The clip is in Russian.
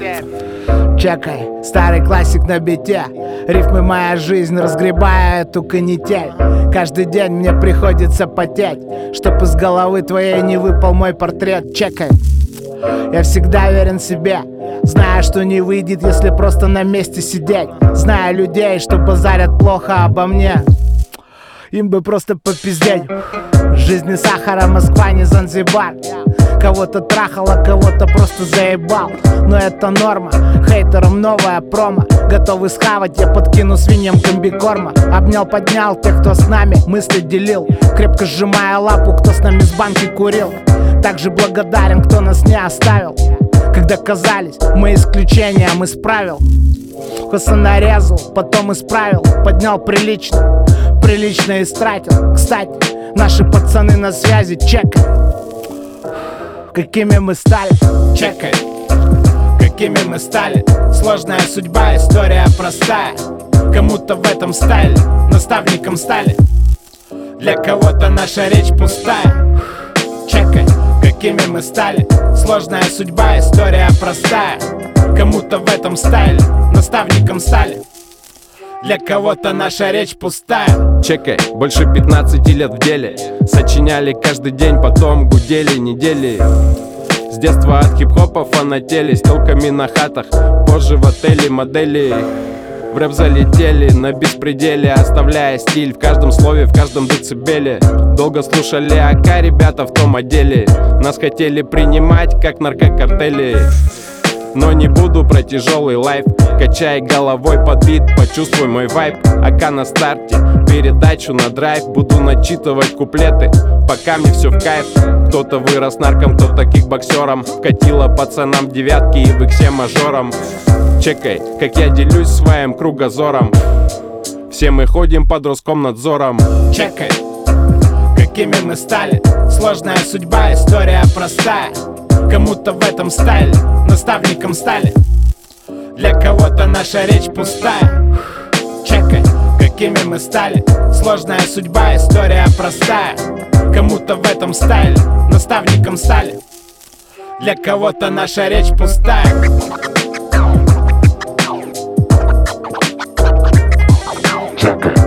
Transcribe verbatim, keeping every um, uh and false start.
Чекай, старый классик на бите. Рифмы моя жизнь, разгребая эту канитель. Каждый день мне приходится потеть, чтоб из головы твоей не выпал мой портрет. Чекай, я всегда верен себе, зная, что не выйдет, если просто на месте сидеть. Знаю людей, что базарят плохо обо мне, им бы просто попиздеть. Жизнь не сахара, Москва не Занзибар. Кого-то трахал, а кого-то просто заебал. Но это норма, хейтерам новая промо. Готовы схавать, я подкину свиньям комбикорма. Обнял, поднял тех, кто с нами мысли делил, крепко сжимая лапу, кто с нами с банки курил. Также благодарен, кто нас не оставил, когда казались мы исключением из правил. Коса нарезал, потом исправил, поднял прилично, прилично истратил. Кстати, наши пацаны на связи, чекай, какими мы стали. Чекай, какими мы стали. Сложная судьба, история простая. Кому-то в этом стайле наставником стали, для кого-то наша речь пустая. Чекай, какими мы стали. Сложная судьба, история простая. Кому-то в этом стайле наставником стали, для кого-то наша речь пустая. Чекай, больше пятнадцати лет в деле. Сочиняли каждый день, потом гудели недели. С детства от хип-хопа фанатели, с телками на хатах, позже в отеле модели. В рэп залетели на беспределе, оставляя стиль в каждом слове, в каждом децибеле. Долго слушали АК ребята в том отделе, нас хотели принимать как наркокартели. Но не буду про тяжелый лайф, качай головой под бит, почувствуй мой вайб. АК на старте, передачу на драйв, буду начитывать куплеты, пока мне все в кайф. Кто-то вырос нарком, кто-то кикбоксером, вкатило пацанам девятки и в иксе мажором. Чекай, как я делюсь своим кругозором, все мы ходим под Роскомнадзором. Чекай, какими мы стали. Сложная судьба, история простая. Кому-то в этом стайле наставником стали, для кого-то наша речь пустая. Чекай, какими мы стали. Сложная судьба, история простая. Кому-то в этом стайле наставником стали, для кого-то наша речь пустая. Чекай.